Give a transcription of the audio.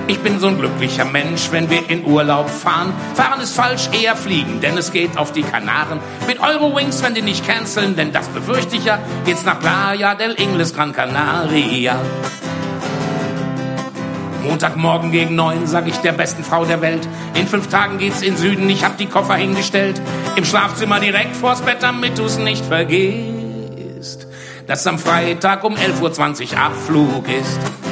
Ich bin so ein glücklicher Mensch, wenn wir in Urlaub fahren. Fahren ist falsch, eher fliegen, denn es geht auf die Kanaren. Mit Eurowings, wenn die nicht canceln, denn das befürchte ich ja, geht's nach Playa del Ingles, Gran Canaria. Montagmorgen gegen 9 sag ich der besten Frau der Welt: In 5 Tagen geht's in Süden, ich hab die Koffer hingestellt. Im Schlafzimmer direkt vors Bett, damit du's nicht vergisst, dass am Freitag um 11:20 Uhr Abflug ist.